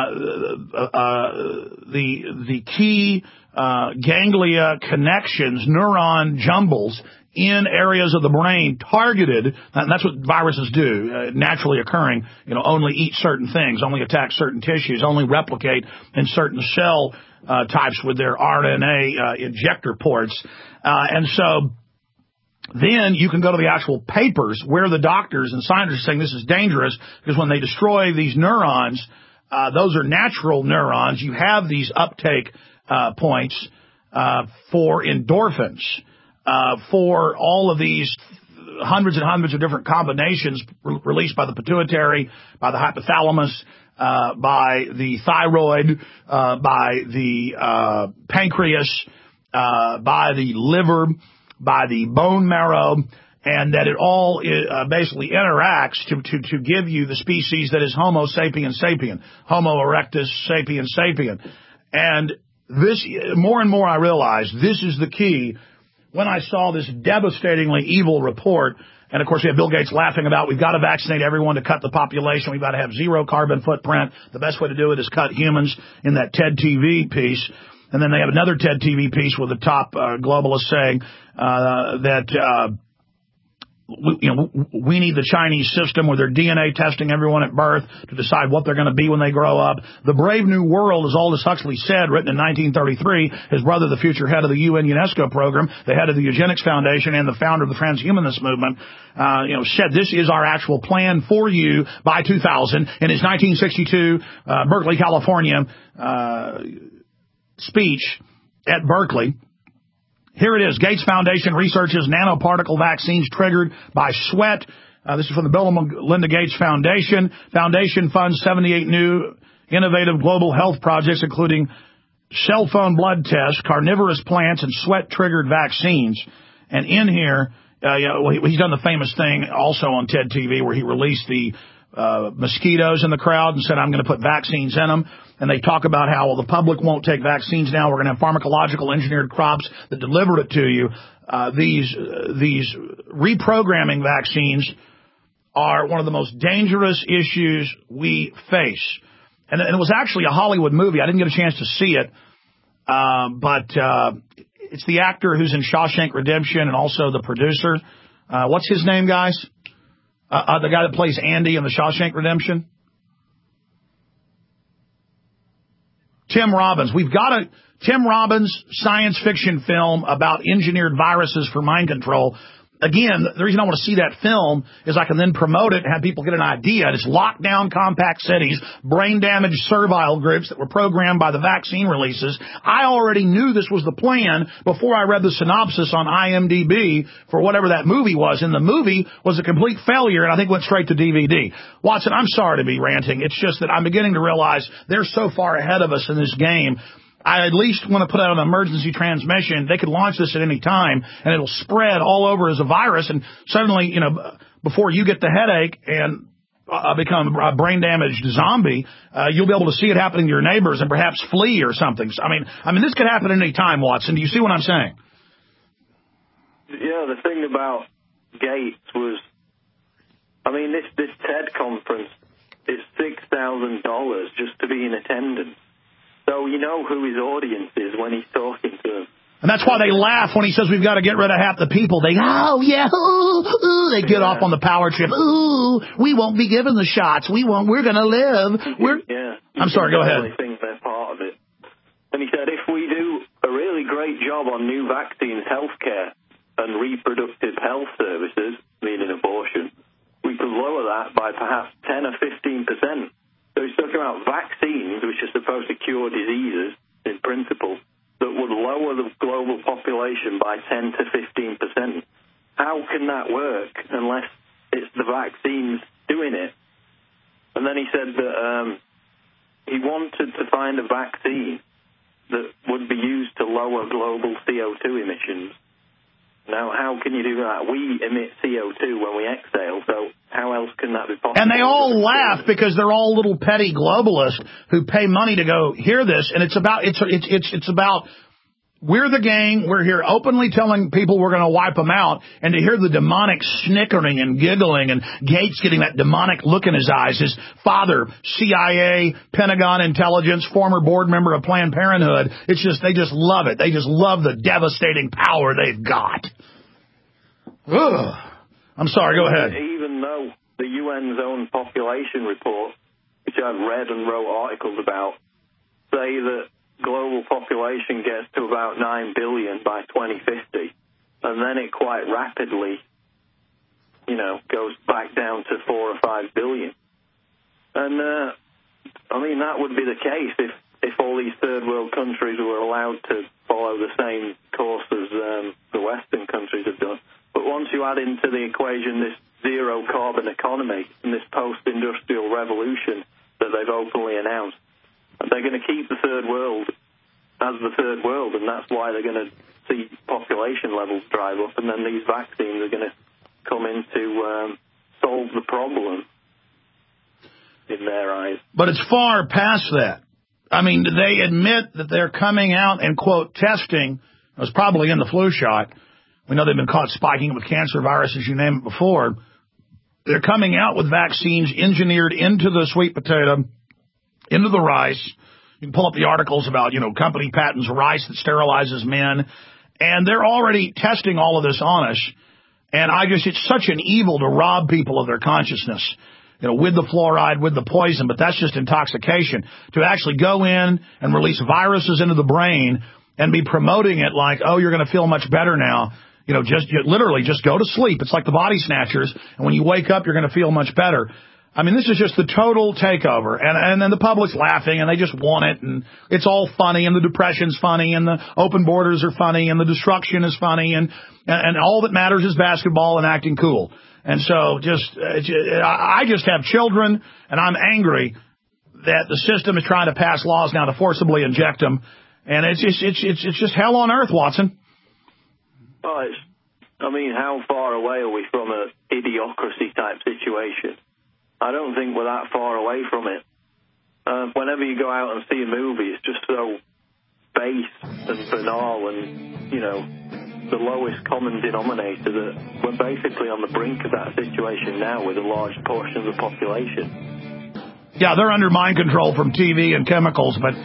uh the the key uh ganglia connections, neuron jumbles in areas of the brain targeted, and that's what viruses do, uh, naturally occurring, you know, only eat certain things, only attack certain tissues, only replicate in certain cell uh, types with their R N A uh, injector ports. Uh, and so then you can go to the actual papers where the doctors and scientists are saying this is dangerous, because when they destroy these neurons, uh, those are natural neurons. You have these uptake uh, points uh, for endorphins. Uh, for all of these hundreds and hundreds of different combinations re- released by the pituitary, by the hypothalamus, uh, by the thyroid, uh, by the uh, pancreas, uh, by the liver, by the bone marrow, and that it all uh, basically interacts to, to, to give you the species that is Homo sapiens sapien, Homo erectus sapiens sapien. And this, more and more I realize, this is the key. When I saw this devastatingly evil report, and of course we have Bill Gates laughing about we've got to vaccinate everyone to cut the population, we've got to have zero carbon footprint, the best way to do it is cut humans, in that TED T V piece. And then they have another TED T V piece with the top uh, globalist saying uh, that uh, we, you know, we need the Chinese system where they're D N A testing everyone at birth to decide what they're going to be when they grow up. The Brave New World, as Aldous Huxley said, written in nineteen thirty-three, his brother, the future head of the U N UNESCO program, the head of the Eugenics Foundation, and the founder of the transhumanist movement, uh, you know, said this is our actual plan for you by two thousand. In his nineteen sixty-two uh, Berkeley, California uh, speech at Berkeley, here it is. Gates Foundation researches nanoparticle vaccines triggered by sweat. Uh, this is from the Bill and Melinda Gates Foundation. Foundation funds seventy-eight new innovative global health projects, including cell phone blood tests, carnivorous plants, and sweat-triggered vaccines. And in here, uh, you know, he's done the famous thing also on TED T V where he released the uh, mosquitoes in the crowd and said, I'm going to put vaccines in them. And they talk about how, well, the public won't take vaccines now. We're going to have pharmacological engineered crops that deliver it to you. Uh, these, uh, these reprogramming vaccines are one of the most dangerous issues we face. And it was actually a Hollywood movie. I didn't get a chance to see it. Uh, but, uh, it's the actor who's in Shawshank Redemption and also the producer. Uh, what's his name, guys? Uh, uh, the guy that plays Andy in the Shawshank Redemption? Tim Robbins. We've got a Tim Robbins science fiction film about engineered viruses for mind control. Again, the reason I want to see that film is I can then promote it and have people get an idea. It's lockdown compact cities, brain-damaged servile groups that were programmed by the vaccine releases. I already knew this was the plan before I read the synopsis on I M D B for whatever that movie was. And the movie was a complete failure and I think went straight to D V D. Watson, I'm sorry to be ranting. It's just that I'm beginning to realize they're so far ahead of us in this game. I at least want to put out an emergency transmission. They could launch this at any time, and it'll spread all over as a virus, and suddenly, you know, before you get the headache and uh, become a brain-damaged zombie, uh, you'll be able to see it happening to your neighbors and perhaps flee or something. I mean, I mean, this could happen at any time, Watson. Do you see what I'm saying? Yeah, the thing about Gates was, I mean, this, this TED conference is six thousand dollars just to be in attendance. So you know who his audience is when he's talking to them. And that's why they laugh when he says we've got to get rid of half the people. They, oh, yeah, ooh, ooh. They get yeah. off on the power trip. Ooh, we won't be given the shots. We won't. We're going to live. We're. Yeah. I'm sorry, go ahead. I think they're part of it. And he said if we do a really great job on new vaccines, healthcare, and reproductive health services, meaning abortion, we could lower that by perhaps ten or fifteen percent. So he's talking about vaccines, which are supposed to cure diseases, in principle, that would lower the global population by ten to fifteen percent. How can that work unless it's the vaccines doing it? And then he said that um, he wanted to find a vaccine that would be used to lower global C O two emissions. Now, how can you do that? We emit C O two when we exhale, so how else can that be possible? And they all laugh because they're all little petty globalists who pay money to go hear this, and it's about it's it's it's it's about we're the gang. We're here openly telling people we're going to wipe them out, and to hear the demonic snickering and giggling, and Gates getting that demonic look in his eyes. His father, C I A, Pentagon intelligence, former board member of Planned Parenthood. It's just they just love it. They just love the devastating power they've got. Ugh. I'm sorry. Go ahead. Even though the U N's own population report, which I've read and wrote articles about, say that global population gets to about nine billion by twenty fifty, and then it quite rapidly, you know, goes back down to four or five billion. And, uh, I mean, that would be the case if, if all these third world countries were allowed to follow the same course as um, the Western countries have done. But once you add into the equation this zero carbon economy and this post-industrial revolution that they've openly announced, they're going to keep the third world as the third world, and that's why they're going to see population levels drive up, and then these vaccines are going to come in to um, solve the problem in their eyes. But it's far past that. I mean, they admit that they're coming out and, quote, testing. It was probably in the flu shot. We know they've been caught spiking with cancer viruses, you name it, before. They're coming out with vaccines engineered into the sweet potato, into the rice. You can pull up the articles about, you know, company patents rice that sterilizes men. And they're already testing all of this on us. And I just, it's such an evil to rob people of their consciousness, you know, with the fluoride, with the poison, but that's just intoxication. To actually go in and release viruses into the brain and be promoting it like, oh, you're going to feel much better now. You know, just you literally just go to sleep. It's like the body snatchers. And when you wake up, you're going to feel much better. I mean, this is just the total takeover. And, and then the public's laughing and they just want it. And it's all funny. And the depression's funny. And the open borders are funny. And the destruction is funny. And, and all that matters is basketball and acting cool. And so just, uh, I just have children and I'm angry that the system is trying to pass laws now to forcibly inject them. And it's just, it's, it's, it's just hell on earth, Watson. Well, it's, I mean, how far away are we from an idiocracy type situation? I don't think we're that far away from it. Uh, whenever you go out and see a movie, it's just so base and banal and, you know, the lowest common denominator that we're basically on the brink of that situation now with a large portion of the population. Yeah, they're under mind control from T V and chemicals, but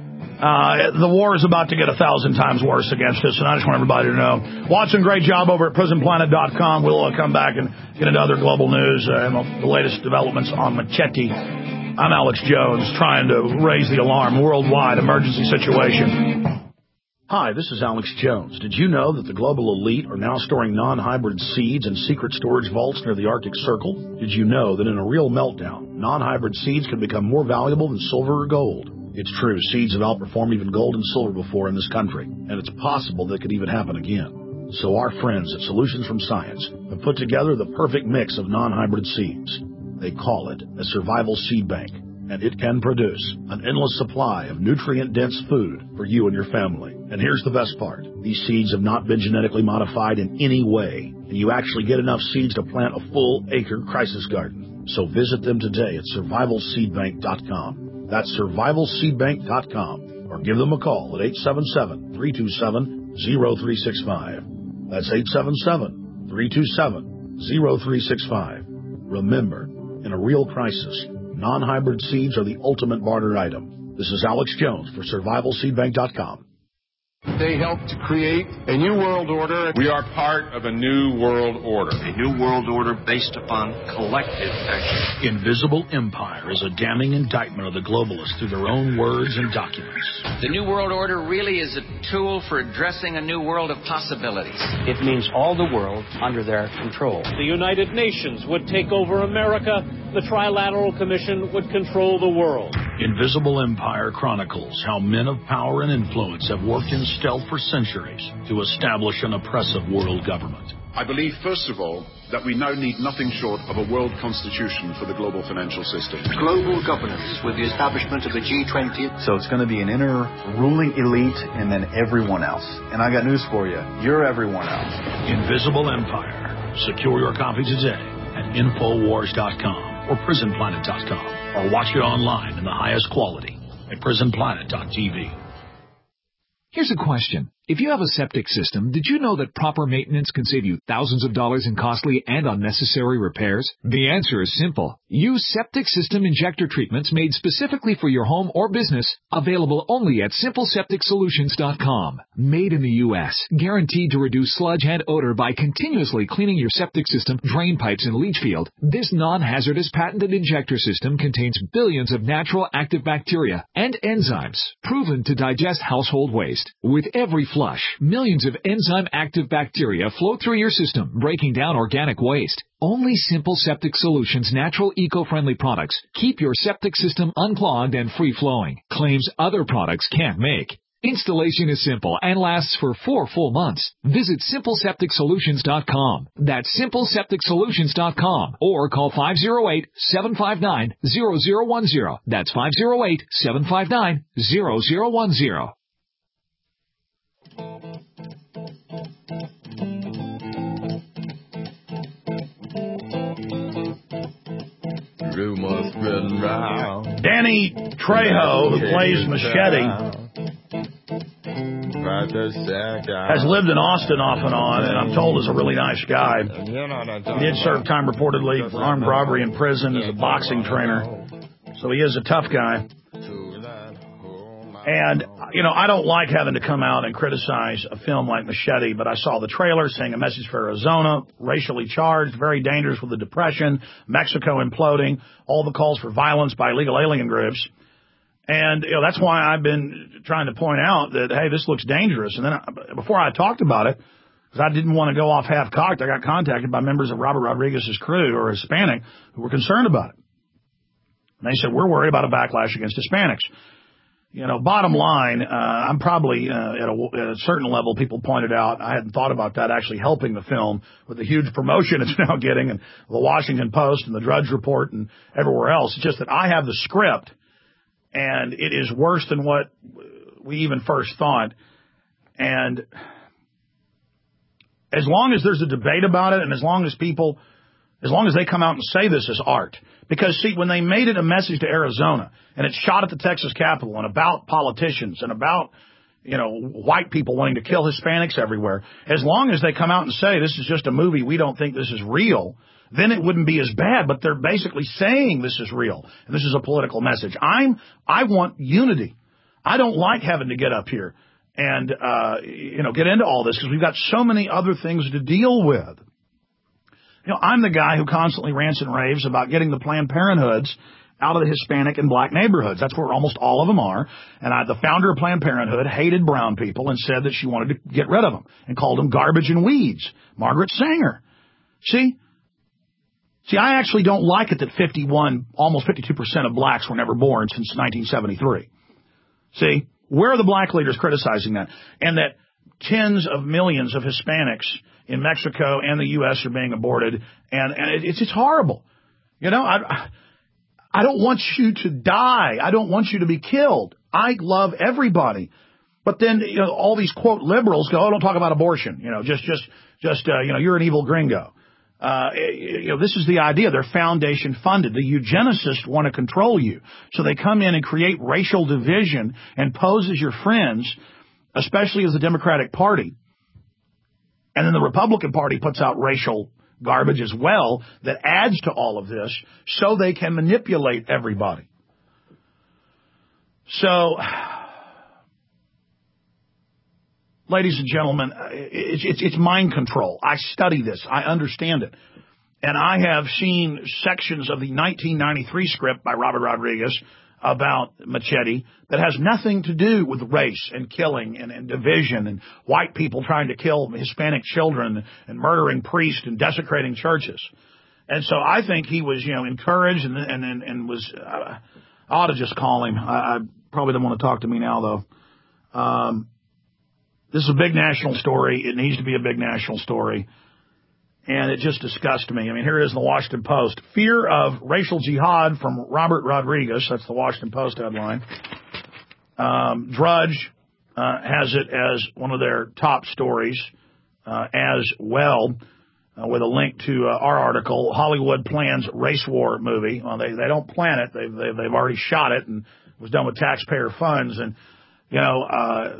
uh, the war is about to get a thousand times worse against us, and I just want everybody to know. Watson, great job over at prison planet dot com. We'll uh, come back and get into other global news uh, and the latest developments on Machete. I'm Alex Jones, trying to raise the alarm. Worldwide emergency situation. Hi, this is Alex Jones. Did you know that the global elite are now storing non-hybrid seeds in secret storage vaults near the Arctic Circle? Did you know that in a real meltdown, non-hybrid seeds can become more valuable than silver or gold? It's true, seeds have outperformed even gold and silver before in this country, and it's possible that could even happen again. So our friends at Solutions from Science have put together the perfect mix of non-hybrid seeds. They call it a survival seed bank, and it can produce an endless supply of nutrient-dense food for you and your family. And here's the best part. These seeds have not been genetically modified in any way, and you actually get enough seeds to plant a full-acre crisis garden. So visit them today at survival seed bank dot com. That's survival seed bank dot com, or give them a call at eight seven seven, three two seven, zero three six five. That's eight seven seven, three two seven, zero three six five. Remember, in a real crisis, non-hybrid seeds are the ultimate barter item. This is Alex Jones for survival seed bank dot com. They helped to create a new world order. We are part of a new world order. A new world order based upon collective action. Invisible Empire is a damning indictment of the globalists through their own words and documents. The new world order really is a tool for addressing a new world of possibilities. It means all the world under their control. The United Nations would take over America. The Trilateral Commission would control the world. Invisible Empire chronicles how men of power and influence have worked in stealth for centuries to establish an oppressive world government. I believe, first of all, that we now need nothing short of a world constitution for the global financial system. Global governance with the establishment of the G twenty. So it's going to be an inner ruling elite and then everyone else. And I got news for you. You're everyone else. Invisible Empire. Secure your copy today at infowars dot com or prison planet dot com, or watch it online in the highest quality at prison planet dot t v. Here's a question. If you have a septic system, did you know that proper maintenance can save you thousands of dollars in costly and unnecessary repairs? The answer is simple. Use septic system injector treatments made specifically for your home or business, available only at simple septic solutions dot com. Made in the U S, guaranteed to reduce sludge and odor by continuously cleaning your septic system, drain pipes, and leach field. This non-hazardous patented injector system contains billions of natural active bacteria and enzymes, proven to digest household waste. With every flush, millions of enzyme-active bacteria flow through your system, breaking down organic waste. Only Simple Septic Solutions natural eco-friendly products keep your septic system unclogged and free-flowing, claims other products can't make. Installation is simple and lasts for four full months. Visit simple septic solutions dot com. That's simple septic solutions dot com, or call five oh eight, seven five nine, zero zero one zero. That's five oh eight, seven five nine, zero zero one zero. Rumors spreading round. Danny Trejo, who plays Machete, has lived in Austin off and on, and I'm told is a really nice guy. He did serve time reportedly for armed robbery in prison as a boxing trainer, so he is a tough guy. And, you know, I don't like having to come out and criticize a film like Machete, but I saw the trailer saying a message for Arizona, racially charged, very dangerous with the Depression, Mexico imploding, all the calls for violence by illegal alien groups. And, you know, that's why I've been trying to point out that, hey, this looks dangerous. And then I, before I talked about it, because I didn't want to go off half-cocked, I got contacted by members of Robert Rodriguez's crew who are Hispanic who were concerned about it. And they said, we're worried about a backlash against Hispanics. You know, bottom line, uh, I'm probably uh, at, a, at a certain level, people pointed out, I hadn't thought about that actually helping the film with the huge promotion it's now getting, and the Washington Post and the Drudge Report and everywhere else. It's just that I have the script, and it is worse than what we even first thought. And as long as there's a debate about it, and as long as people, as long as they come out and say this is art. Because, see, when they made it a message to Arizona, and it's shot at the Texas Capitol, and about politicians, and about, you know, white people wanting to kill Hispanics everywhere, as long as they come out and say this is just a movie, we don't think this is real, then it wouldn't be as bad. But they're basically saying this is real, and this is a political message. I'm, I want unity. I don't like having to get up here and, uh, you know, get into all this, because we've got so many other things to deal with. You know, I'm the guy who constantly rants and raves about getting the Planned Parenthoods out of the Hispanic and black neighborhoods. That's where almost all of them are. And I, the founder of Planned Parenthood hated brown people and said that she wanted to get rid of them and called them garbage and weeds. Margaret Sanger. See? See, I actually don't like it that fifty-one, almost fifty-two percent of blacks were never born since nineteen seventy-three. See? Where are the black leaders criticizing that? And that tens of millions of Hispanics in Mexico and the U S are being aborted, and, and it's, it's horrible. You know, I, I don't want you to die. I don't want you to be killed. I love everybody. But then, you know, all these, quote, liberals go, oh, don't talk about abortion. You know, just, just, just, uh, you know, you're an evil gringo. Uh, you know, this is the idea. They're foundation funded. The eugenicists want to control you. So they come in and create racial division and pose as your friends, especially as the Democratic Party. And then the Republican Party puts out racial garbage as well that adds to all of this so they can manipulate everybody. So, ladies and gentlemen, it's, it's, it's mind control. I study this. I understand it. And I have seen sections of the nineteen ninety-three script by Robert Rodriguez about Machete that has nothing to do with race and killing and, and division and white people trying to kill Hispanic children and murdering priests and desecrating churches. And so I think he was, you know, encouraged and and and, and was. Uh, I ought to just call him. I, I probably don't want to talk to me now though. Um, this is a big national story. It needs to be a big national story. And it just disgusted me. I mean, here it is in the Washington Post. Fear of racial jihad from Robert Rodriguez. That's the Washington Post headline. Um, Drudge uh, has it as one of their top stories uh, as well, uh, with a link to uh, our article, Hollywood Plans Race War Movie. Well, they, they don't plan it. They've, they've, they've already shot it, and it was done with taxpayer funds. And, you know, uh,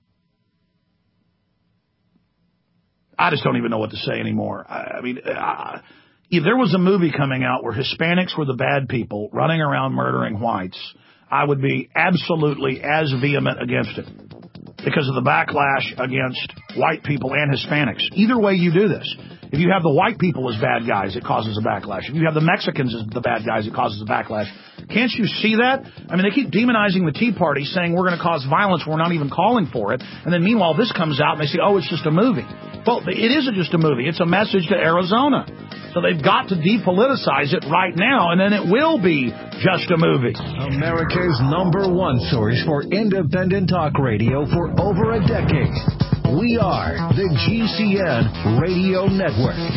I just don't even know what to say anymore. I, I mean, uh, if there was a movie coming out where Hispanics were the bad people running around murdering whites, I would be absolutely as vehement against it because of the backlash against white people and Hispanics. Either way you do this. If you have the white people as bad guys, it causes a backlash. If you have the Mexicans as the bad guys, it causes a backlash. Can't you see that? I mean, they keep demonizing the Tea Party, saying we're going to cause violence. We're not even calling for it. And then meanwhile, this comes out and they say, oh, it's just a movie. Well, it isn't just a movie. It's a message to Arizona. So they've got to depoliticize it right now, and then it will be just a movie. America's number one source for independent talk radio for over a decade. We are the G C N Radio Network.